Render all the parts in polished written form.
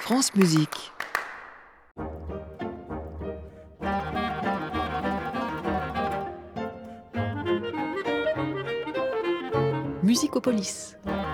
France Musique. Musicopolis.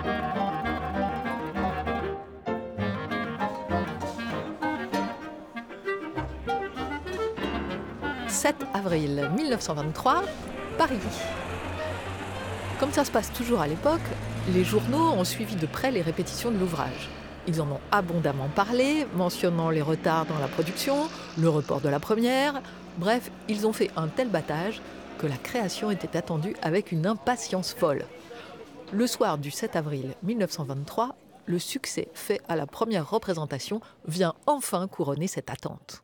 7 avril 1923, Paris. Comme ça se passe toujours à l'époque, les journaux ont suivi de près les répétitions de l'ouvrage. Ils en ont abondamment parlé, mentionnant les retards dans la production, le report de la première. Bref, ils ont fait un tel battage que la création était attendue avec une impatience folle. Le soir du 7 avril 1923, le succès fait à la première représentation vient enfin couronner cette attente.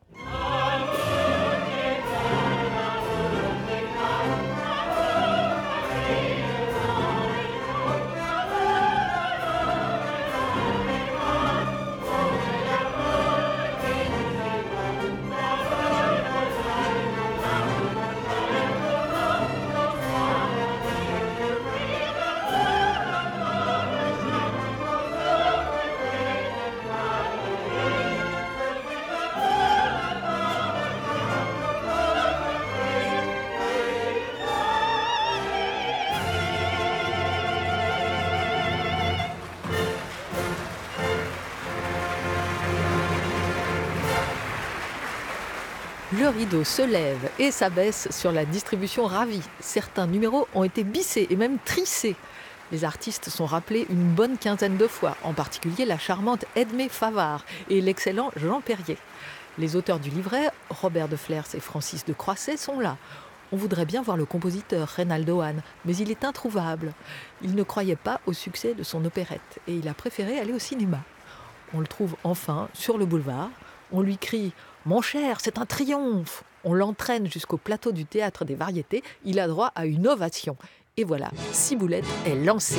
Le rideau se lève et s'abaisse sur la distribution ravie. Certains numéros ont été bissés et même trissés. Les artistes sont rappelés une bonne quinzaine de fois, en particulier la charmante Edmée Favard et l'excellent Jean Perrier. Les auteurs du livret, Robert de Flers et Francis de Croisset, sont là. On voudrait bien voir le compositeur Reynaldo Hahn, mais il est introuvable. Il ne croyait pas au succès de son opérette et il a préféré aller au cinéma. On le trouve enfin sur le boulevard. On lui crie « Mon cher, c'est un triomphe !» On l'entraîne jusqu'au plateau du Théâtre des Variétés. Il a droit à une ovation. Et voilà, Ciboulette est lancée.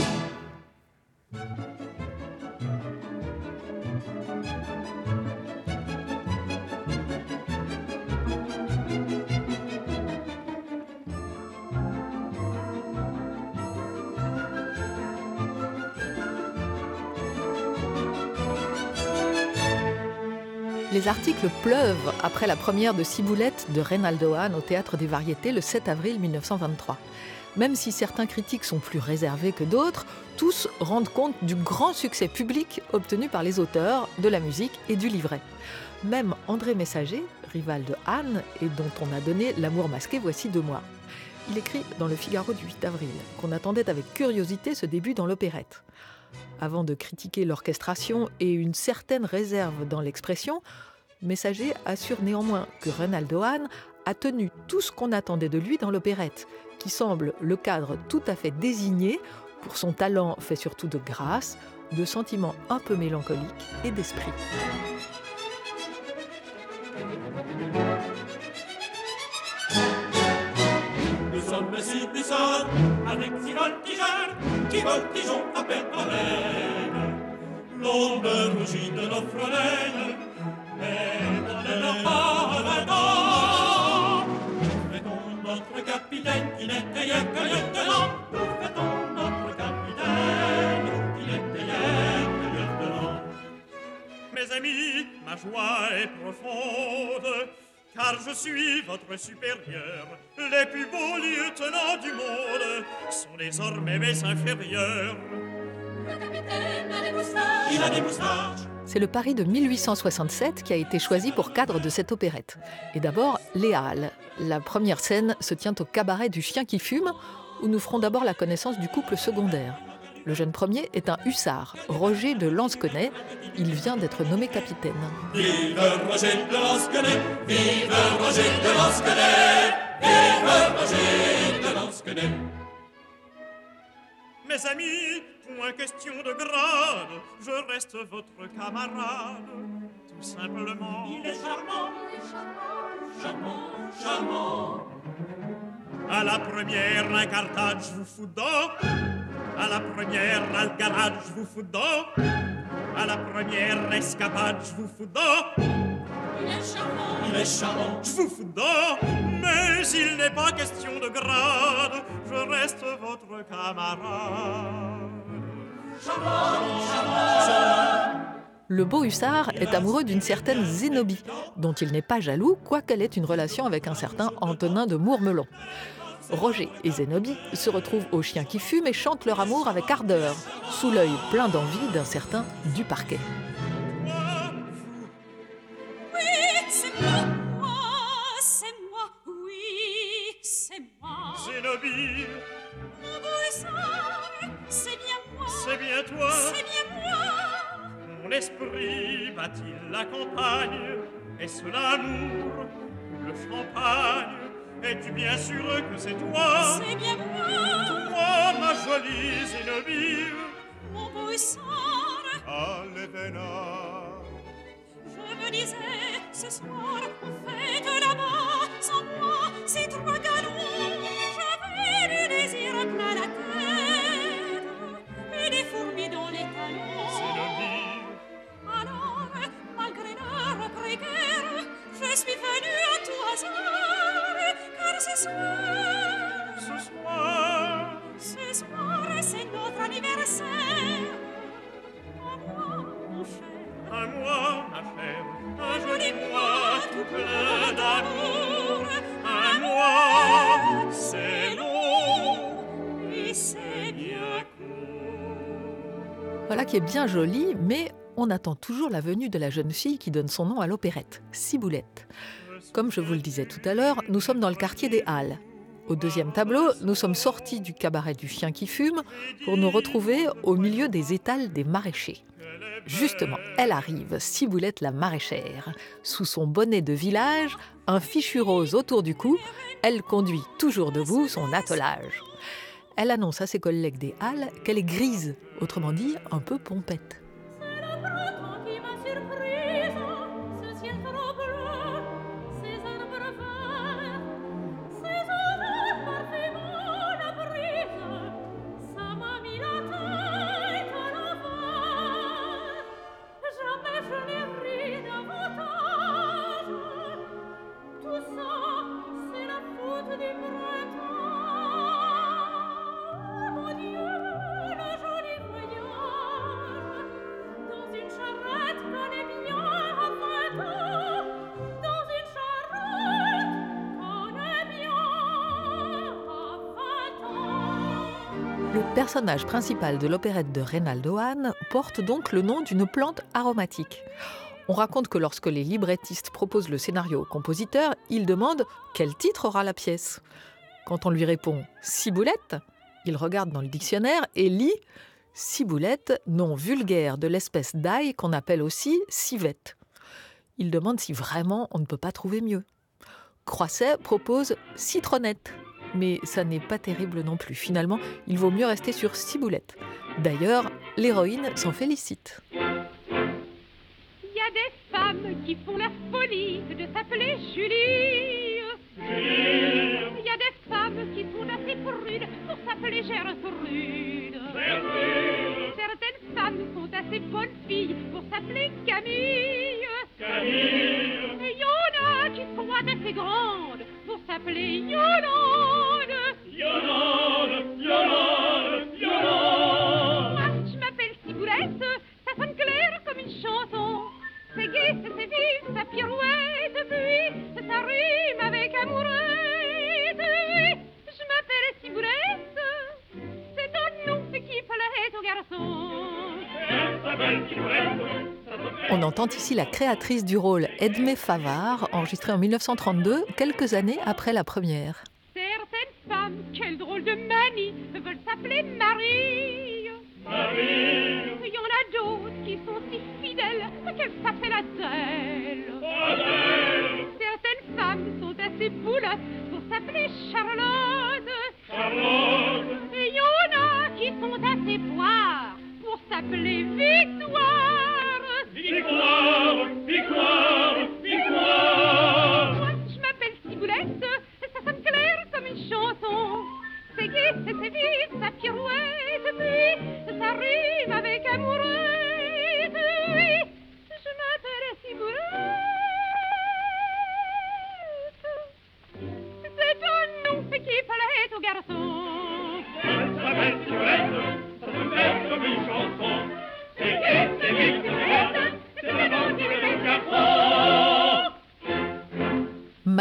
Les articles pleuvent après la première de Ciboulette de Reynaldo Hahn au Théâtre des Variétés le 7 avril 1923. Même si certains critiques sont plus réservés que d'autres, tous rendent compte du grand succès public obtenu par les auteurs de la musique et du livret. Même André Messager, rival de Hahn et dont on a donné L'amour masqué voici 2 mois. Il écrit dans le Figaro du 8 avril qu'on attendait avec curiosité ce début dans l'opérette. Avant de critiquer l'orchestration et une certaine réserve dans l'expression, Messager assure néanmoins que Reynaldo Hahn a tenu tout ce qu'on attendait de lui dans l'opérette, qui semble le cadre tout à fait désigné pour son talent fait surtout de grâce, de sentiments un peu mélancoliques et d'esprit. Nous sommes si puissants, avec 6 voltigeurs, qui voltigeons à perte haleine. L'ombre rougit de nos frôlènes, mais on ne leur pas maintenant. Nous fêtons notre capitaine qui n'était hier que lieutenant. Nous fêtons notre capitaine qui n'était hier que lieutenant. Mes amis, ma joie est profonde, car je suis votre supérieur. Les plus beaux lieutenants du monde sont désormais mes inférieurs. Le capitaine a des moustaches. Il a des moustaches. C'est le Paris de 1867 qui a été choisi pour cadre de cette opérette. Et d'abord, les Halles. La première scène se tient au cabaret du Chien qui fume, où nous ferons d'abord la connaissance du couple secondaire. Le jeune premier est un hussard, Roger de Lansquenet. Il vient d'être nommé capitaine. Vive Roger de Lansquenet, vive Roger de Lansquenet, vive Roger de Lansquenet. Mes amis, point question de grade, je reste votre camarade, tout simplement. Il est charmant, charmant, charmant. À la première incartade, je vous fous dedans. À la première algarade, je vous fous dedans. À la première escapade, je vous fous dedans. Il est charmant, je vous fous dedans. Mais il n'est pas question de grade, je reste votre camarade. Charmant, charmant, charmant. Le beau hussard est amoureux d'une certaine Zénobie, dont il n'est pas jaloux, quoiqu'elle ait une relation avec un certain Antonin de Mourmelon. Roger et Zénobie se retrouvent au Chien qui fume et chantent leur amour avec ardeur, sous l'œil plein d'envie d'un certain Duparquet. Zénobie, mon beau hussard, c'est bien moi, c'est bien toi, c'est bien moi. Mon esprit bat-il la campagne? Est-ce l'amour ou le champagne? Es-tu bien sûre que c'est toi? C'est bien moi. Toi, ma jolie Zénobie, mon beau hussard. Allez, Vénard. Je me disais, ce soir, on fête là-bas, sans moi, c'est trop galons. J'avais du désir plein la tête, et des fourmis dans les talons. Zénobie. Alors, malgré l'heure précaire, je suis venue à tout hasard, car ce soir, c'est notre anniversaire. À moi, mon cher, à moi, ma chère, un joli mois tout plein d'amour. À moi, c'est long et c'est bien court. Voilà qui est bien joli, mais on attend toujours la venue de la jeune fille qui donne son nom à l'opérette, Ciboulette. Comme je vous le disais tout à l'heure, nous sommes dans le quartier des Halles. Au deuxième tableau, nous sommes sortis du cabaret du Chien qui fume pour nous retrouver au milieu des étals des maraîchers. Justement, elle arrive, Ciboulette la maraîchère. Sous son bonnet de village, un fichu rose autour du cou, elle conduit toujours debout son attelage. Elle annonce à ses collègues des Halles qu'elle est grise, autrement dit un peu pompette. Le personnage principal de l'opérette de Reynaldo Hahn porte donc le nom d'une plante aromatique. On raconte que lorsque les librettistes proposent le scénario au compositeur, il demande quel titre aura la pièce. Quand on lui répond « Ciboulette », il regarde dans le dictionnaire et lit « Ciboulette, nom vulgaire de l'espèce d'ail qu'on appelle aussi civette ». Il demande si vraiment on ne peut pas trouver mieux. Croisset propose « Citronnette ». Mais ça n'est pas terrible non plus. Finalement, il vaut mieux rester sur Ciboulette. D'ailleurs, l'héroïne s'en félicite. Il y a des femmes qui font la folie de s'appeler Julie. Il y a des femmes qui sont assez prudes pour s'appeler Gertrude. Certaines femmes sont assez bonnes filles pour s'appeler Camille. Et il y en a qui sont assez grandes pour s'appeler Yolande. Moi, je m'appelle Ciboulette, ça sonne clair comme une chanson. C'est gai, c'est vif, ça pirouette, puis ça rime avec amourette. Oui, je m'appelle Ciboulette, c'est un nom qui plaît aux garçons. On entend ici la créatrice du rôle, Edmé Favart, enregistrée en 1932, quelques années après la première. Certaines femmes, quelle drôle de manie, veulent s'appeler Marie. Il y en a d'autres qui sont si fidèles qu'elles s'appellent Adèle. Certaines femmes sont assez boulottes pour s'appeler Charlotte. Et il y en a qui sont assez poires pour s'appeler Victoire. Moi, je m'appelle Ciboulette, ça sonne clair comme une chanson. C'est gai, c'est vif, ça pirouette, puis ça rime avec amourette. Oui, je m'appelle Ciboulette. C'est un nom qui plaît aux garçons. Ça s'appelle Ciboulette, ça sonne clair comme une chanson. C'est gai, c'est vif,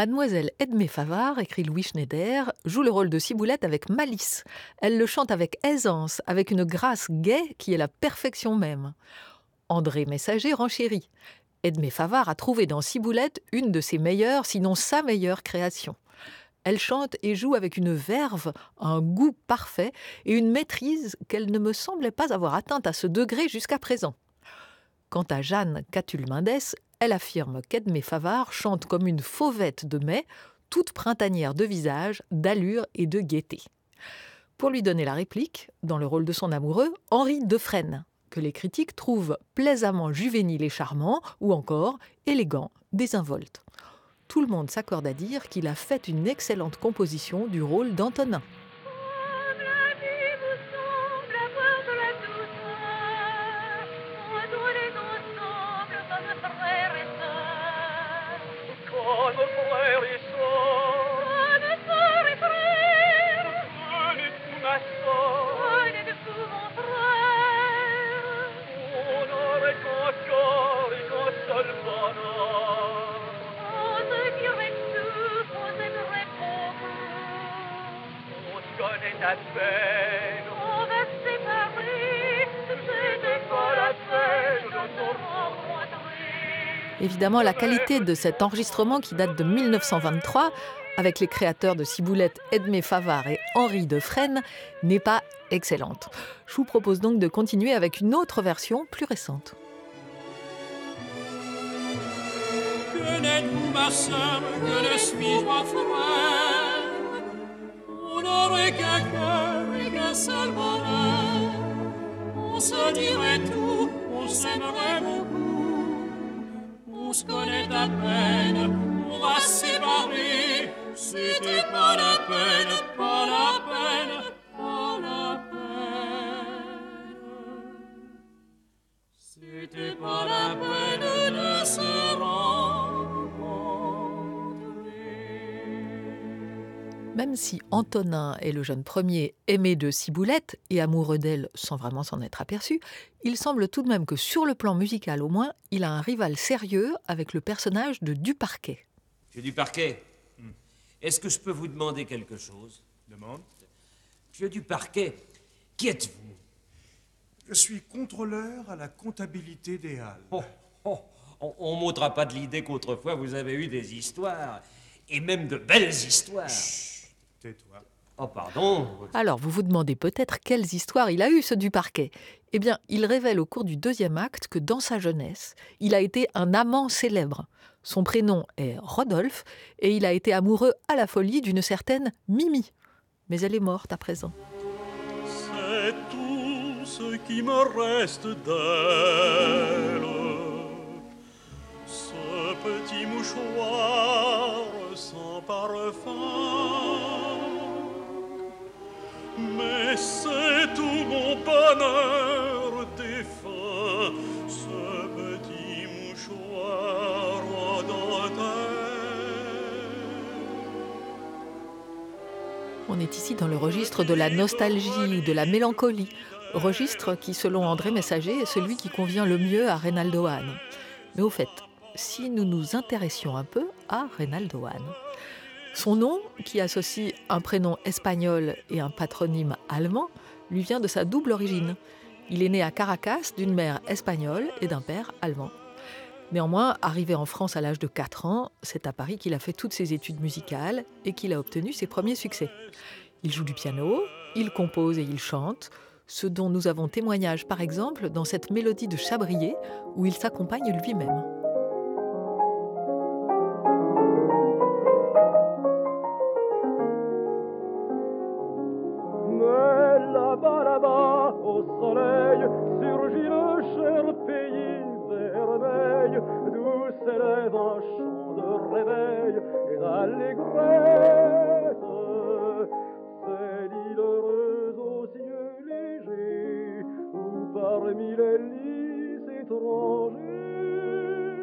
Mademoiselle Edmé Favart, écrit Louis Schneider, joue le rôle de Ciboulette avec malice. Elle le chante avec aisance, avec une grâce gaie qui est la perfection même. André Messager renchérit. Edmé Favart a trouvé dans Ciboulette une de ses meilleures, sinon sa meilleure création. Elle chante et joue avec une verve, un goût parfait et une maîtrise qu'elle ne me semblait pas avoir atteinte à ce degré jusqu'à présent. Quant à Jeanne Catulle-Mendès, elle affirme qu'Edmé Favart chante comme une fauvette de mai, toute printanière de visage, d'allure et de gaieté. Pour lui donner la réplique, dans le rôle de son amoureux, Henri Defresne, que les critiques trouvent plaisamment juvénile et charmant, ou encore élégant, désinvolte. Tout le monde s'accorde à dire qu'il a fait une excellente composition du rôle d'Antonin. Évidemment, la qualité de cet enregistrement qui date de 1923, avec les créateurs de Ciboulette, Edmé Favart et Henri Defresne, n'est pas excellente. Je vous propose donc de continuer avec une autre version plus récente. Que n'êtes-vous ma sœur, que ne suis-je ma frère? On n'aurait qu'un cœur et qu'un seul bonheur. On se dirait tout, on s'aimerait beaucoup. On se connaît à peine, on va se séparer. C'était pas la peine, pas la peine, pas la peine. C'était pas la peine de se rencontrer. Même si Antonin est le jeune premier aimé de Ciboulette et amoureux d'elle sans vraiment s'en être aperçu, il semble tout de même que sur le plan musical au moins, il a un rival sérieux avec le personnage de Duparquet. Monsieur Duparquet, est-ce que je peux vous demander quelque chose? Demande. Monsieur Duparquet, qui êtes-vous? Je suis contrôleur à la comptabilité des Halles. On ne m'ôtera pas de l'idée qu'autrefois vous avez eu des histoires, et même de belles histoires. Chut, tais-toi. Oh, pardon. Alors, vous vous demandez peut-être quelles histoires il a eu, ce Duparquet. Eh bien, il révèle au cours du 2e acte que dans sa jeunesse, il a été un amant célèbre. Son prénom est Rodolphe et il a été amoureux à la folie d'une certaine Mimi. Mais elle est morte à présent. C'est tout ce qui me reste d'elle. Ce petit mouchoir sans parfum. Mais c'est tout mon bonheur défunt, ce petit mouchoir en dentelle. On est ici dans le registre de la nostalgie ou de la mélancolie, registre qui, selon André Messager, est celui qui convient le mieux à Reynaldo Hahn. Mais au fait, si nous nous intéressions un peu à Reynaldo Hahn, son nom, qui associe un prénom espagnol et un patronyme allemand, lui vient de sa double origine. Il est né à Caracas d'une mère espagnole et d'un père allemand. Néanmoins, arrivé en France à l'âge de 4 ans, c'est à Paris qu'il a fait toutes ses études musicales et qu'il a obtenu ses premiers succès. Il joue du piano, il compose et il chante, ce dont nous avons témoignage par exemple dans cette mélodie de Chabrier où il s'accompagne lui-même. Là-bas, au soleil, surgit le cher pays vermeil, d'où s'élève un chant de réveil et d'allégresse. C'est l'île heureuse aux cieux légers, où parmi les lys étrangers,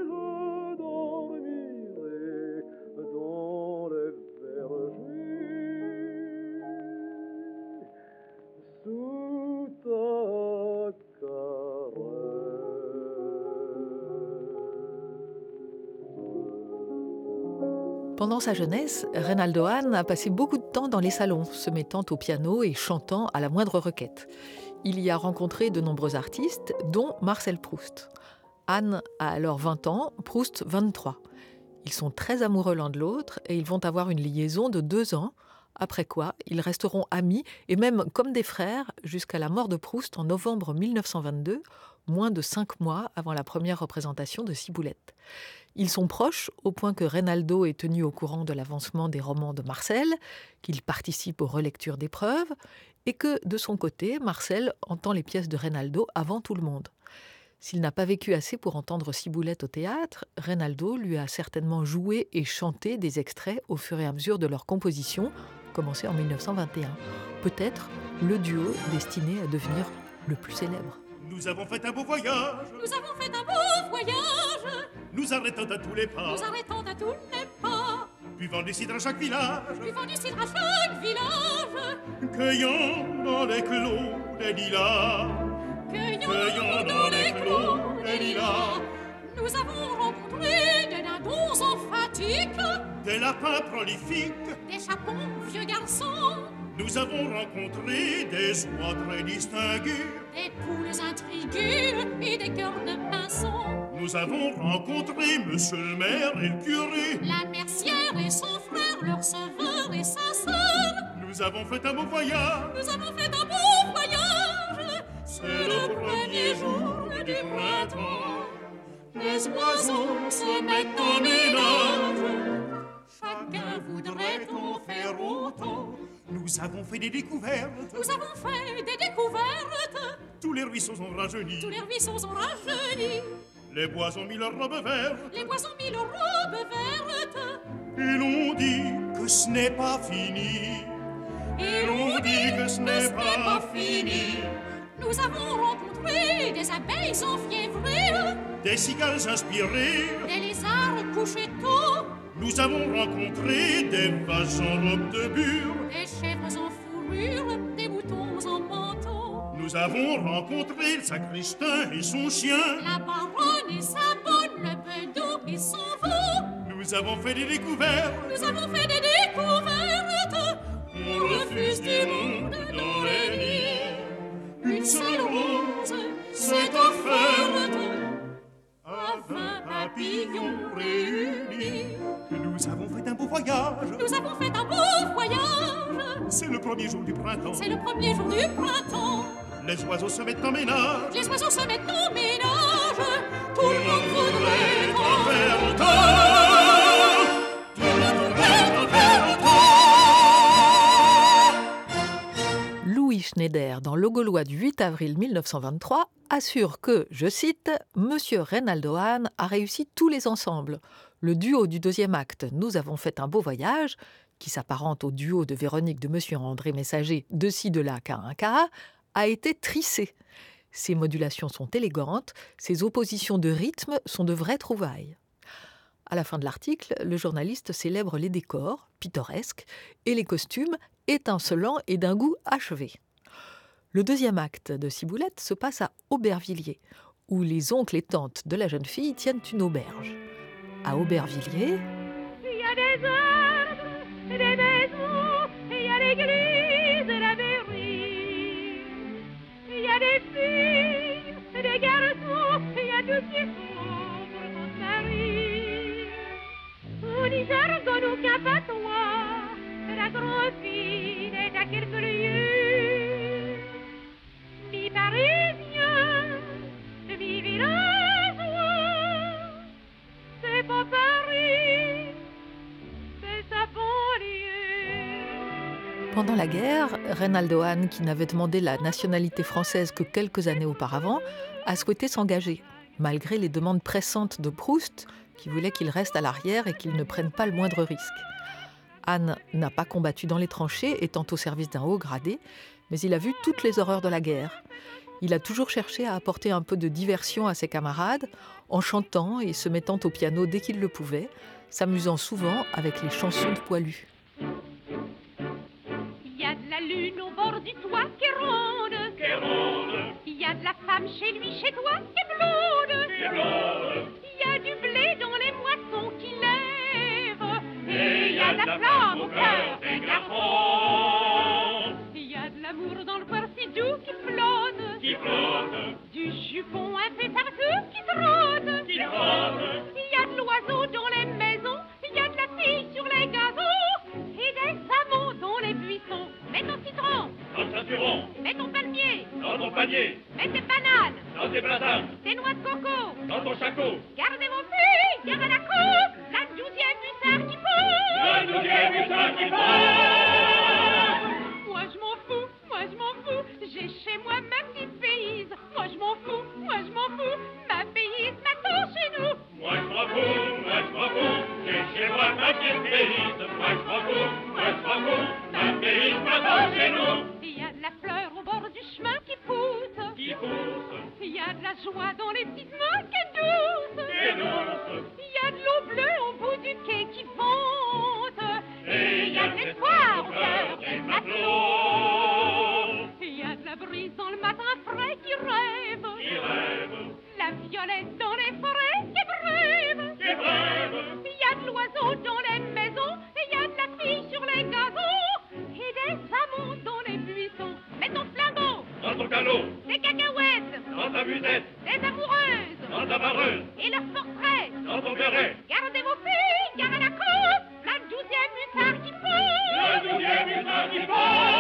Pendant sa jeunesse, Reynaldo Hahn a passé beaucoup de temps dans les salons, se mettant au piano et chantant à la moindre requête. Il y a rencontré de nombreux artistes, dont Marcel Proust. Hahn a alors 20 ans, Proust 23. Ils sont très amoureux l'un de l'autre et ils vont avoir une liaison de 2 ans, après quoi ils resteront amis et même comme des frères jusqu'à la mort de Proust en novembre 1922, moins de 5 mois avant la première représentation de Ciboulette. Ils sont proches au point que Reynaldo est tenu au courant de l'avancement des romans de Marcel, qu'il participe aux relectures d'épreuves et que, de son côté, Marcel entend les pièces de Reynaldo avant tout le monde. S'il n'a pas vécu assez pour entendre Ciboulette au théâtre, Reynaldo lui a certainement joué et chanté des extraits au fur et à mesure de leur composition, commencée en 1921. Peut-être le duo destiné à devenir le plus célèbre. Nous avons fait un beau voyage. Nous avons fait un beau voyage. Nous arrêtons à tous les pas. Nous arrêtons à tous les pas. Buvant du cidre à chaque village. Buvant du cidre à chaque village. Cueillant dans les clos des lilas. Cueillant dans les clos des lilas. Nous avons rencontré des dindons emphatiques. Des lapins prolifiques. Des chapons vieux garçons. Nous avons rencontré des oies très distinguées. Des poules intriguées et des cœurs de pinsons. Nous avons rencontré monsieur le maire et le curé. La mercière et son frère, leur sauveur et sa sœur. Nous avons fait un beau voyage. Nous avons fait un beau voyage. C'est le premier jour du printemps. Les oiseaux se mettent en ménage. Chacun voudrait en faire autant. Nous avons fait des découvertes. Nous avons fait des découvertes. Tous les ruisseaux ont rajeuni. Tous les ruisseaux ont rajeuni. Les bois ont mis leurs robes vertes. Les bois ont mis leurs robes vertes. Et l'on dit que ce n'est pas fini. Et l'on dit que ce n'est pas fini. Nous avons rencontré des abeilles enfiévrées. Des cigales inspirées. Des lézards couchés tôt. Nous avons rencontré des vaches en robe de bure. Des chèvres en fourrure. Des moutons en manteau. Nous avons rencontré le sacristain et son chien. La baronne et sa bonne, le bedeau et son veau. Nous avons fait des découvertes. Nous avons fait des découvertes. On refuse du monde dans les nids. Une seule rose s'est offerte à 20 papillons réunis. Nous avons fait un beau voyage. Nous avons fait un beau voyage. C'est le premier jour du printemps. C'est le premier jour du printemps. Les oiseaux se mettent en ménage. Les oiseaux se mettent en ménage. Tout le monde voudrait en faire autant. Tout le monde voudrait en faire autant. Louis Schneider, dans Le Gaulois du 8 avril 1923, assure que, je cite, « Monsieur Reynaldo Hahn a réussi tous les ensembles. Le duo du deuxième acte « Nous avons fait un beau voyage », qui s'apparente au duo de Véronique de Monsieur André Messager, de ci, de là, qu'à un cas, a été trissé. Ses modulations sont élégantes, ses oppositions de rythme sont de vraies trouvailles. » À la fin de l'article, le journaliste célèbre les décors, pittoresques, et les costumes, étincelants et d'un goût achevé. Le deuxième acte de Ciboulette se passe à Aubervilliers, où les oncles et tantes de la jeune fille tiennent une auberge. À Aubervilliers, il y a des arbres, des maisons, il y a l'église et la mairie. Il y a des filles, des garçons, il y a tout ce qui sombre dans Paris. On y jargonne aucun patois, la grande fille est à quelques lieues. Mi-parisien, mi-villageois, c'est pas Paris, c'est sa banlieue. pendant la guerre, Reynaldo Hahn, qui n'avait demandé la nationalité française que quelques années auparavant, a souhaité s'engager, malgré les demandes pressantes de Proust, qui voulait qu'il reste à l'arrière et qu'il ne prenne pas le moindre risque. Hahn n'a pas combattu dans les tranchées, étant au service d'un haut gradé, mais il a vu toutes les horreurs de la guerre. Il a toujours cherché à apporter un peu de diversion à ses camarades, en chantant et se mettant au piano dès qu'il le pouvait, s'amusant souvent avec les chansons de Poilu. Il y a de la lune au bord du toit qui ronde. Il y a de la femme chez lui, chez toi, qui est blonde. Il y a du blé dans les moissons qui lèvent. la flamme au cœur des garçons. Il y a de l'amour dans le cœur si doux qui flotte, du jupon un peu partout qui trotte. Il y a de l'oiseau dans les maisons, il y a de la fille sur les gazons, et des amants dans les buissons. Mets ton citron Dans le ceinturon, mets ton palmier, dans ton panier, mets tes bananes, dans tes platanes, tes noix de coco. dans ton shako. Gardez vos filles, gardez la coupe, la 12e hussard qui pousse. Le 12e hussard qui passe. Moi je m'en fous, j'ai chez moi ma petite pays. Moi je m'en fous, ma pays m'attend chez nous. Moi je m'en fous, j'ai chez moi ma petite pays. Moi je m'en fous, ma pays m'attend chez nous. Il y a de la fleur au bord du chemin qui pousse. Il y a de la joie dans les petites mains qui est douce. Il y a de l'eau bleue au bout du quai qui monte. Et il y a de l'espoir au cœur des matelots. Il y a de la brise dans le matin frais qui rêve. La violette dans les forêts qui est brève. Il y a de l'oiseau dans les maisons. Il y a de la fille sur les gazons. Et des amants dans les buissons. Mets ton flambeau Dans ton canot, des cacahuètes, dans ta musette, des amoureuses, dans ta vareuse, et leurs portraits. dans ton béret. Gardez vos filles, gardez la coupe, la 12e hussard qui pousse. Le 12e hussard qui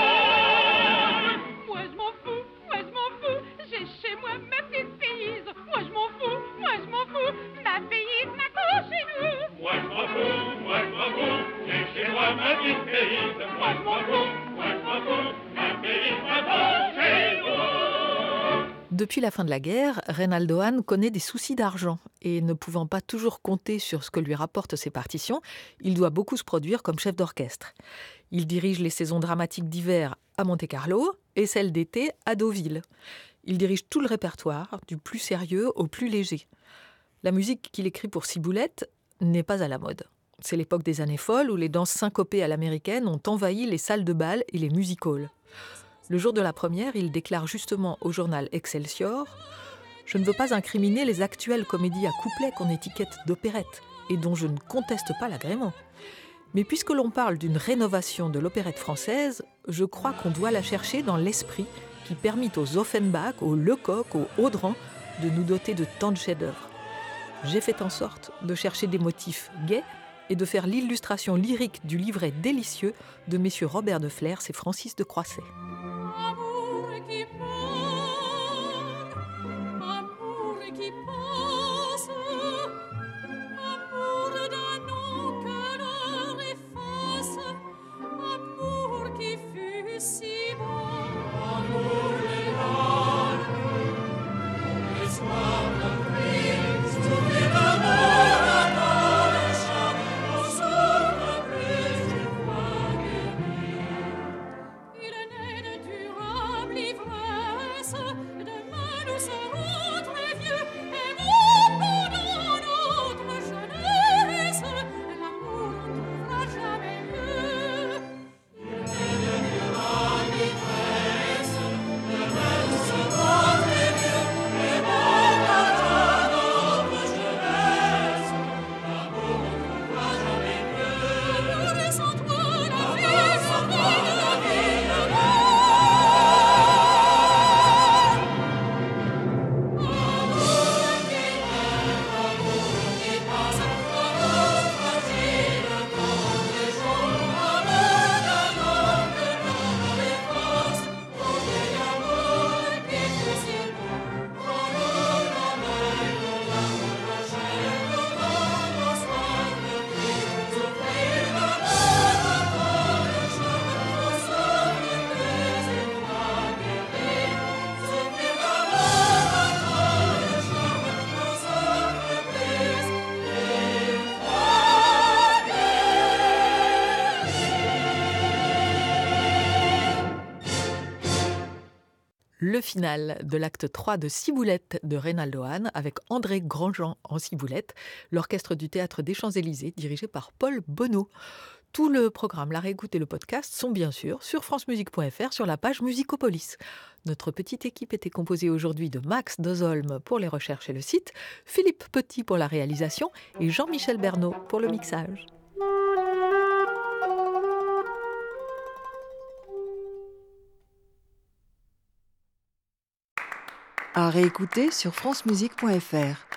passe. Moi je m'en fous, j'ai chez moi ma petite pays. Moi je m'en fous, ma pays m'attend chez nous. Moi je m'en fous, j'ai chez moi ma petite pays. Moi je m'en fous, ma pays m'attend chez nous. Depuis la fin de la guerre, Reynaldo Hahn connaît des soucis d'argent et ne pouvant pas toujours compter sur ce que lui rapportent ses partitions, il doit beaucoup se produire comme chef d'orchestre. Il dirige les saisons dramatiques d'hiver à Monte-Carlo et celles d'été à Deauville. Il dirige tout le répertoire, du plus sérieux au plus léger. La musique qu'il écrit pour Ciboulette n'est pas à la mode. C'est l'époque des années folles où les danses syncopées à l'américaine ont envahi les salles de bal et les music halls. Le jour de la première, il déclare justement au journal Excelsior « Je ne veux pas incriminer les actuelles comédies à couplets qu'on étiquette d'opérette et dont je ne conteste pas l'agrément. Mais puisque l'on parle d'une rénovation de l'opérette française, je crois qu'on doit la chercher dans l'esprit qui permit aux Offenbach, aux Lecoq, aux Audran de nous doter de tant de chefs-d'œuvre. J'ai fait en sorte de chercher des motifs gais et de faire l'illustration lyrique du livret délicieux de messieurs Robert de Flers et Francis de Croisset. Amour qui part, amour qui passe, amour d'un nom que l'heure efface, amour qui fut si beau. Amour les larmes, les soirs de pluie, souffrir d'amour dans le champ, on souffre plus d'une fois guéri. Il n'est de durable ivresse, demain nous serons très vieux, et nous pendant notre jeunesse, l'amour ne trouvera jamais mieux. Il n'est de durable ivresse, demain nous serons très vieux, et nous pendant notre jeunesse, l'amour ne trouvera jamais mieux. L'amour sans toi, la vie sans toi, la vie de moi. Amour qui rêve, amour qui passe, amour fragile comme les jours, amour d'un homme que l'on efface, oh vieil amour qui fut si beau, amour d'enveille, l'amour de chair, l'amour soir de pluie, souffrir d'amour dans le champ, on souffre plus une fois guéri, souffrir d'amour dans le champ, on souffre plus une fois Le final de l'acte 3 de Ciboulette de Reynaldo Hahn avec André Grandjean en ciboulette, l'orchestre du Théâtre des Champs-Élysées dirigé par Paul Bonneau. Tout le programme, la réécoute et le podcast sont bien sûr sur francemusique.fr sur la page Musicopolis. Notre petite équipe était composée aujourd'hui de Max Dozolme pour les recherches et le site, Philippe Petit pour la réalisation et Jean-Michel Bernot pour le mixage. À réécouter sur francemusique.fr.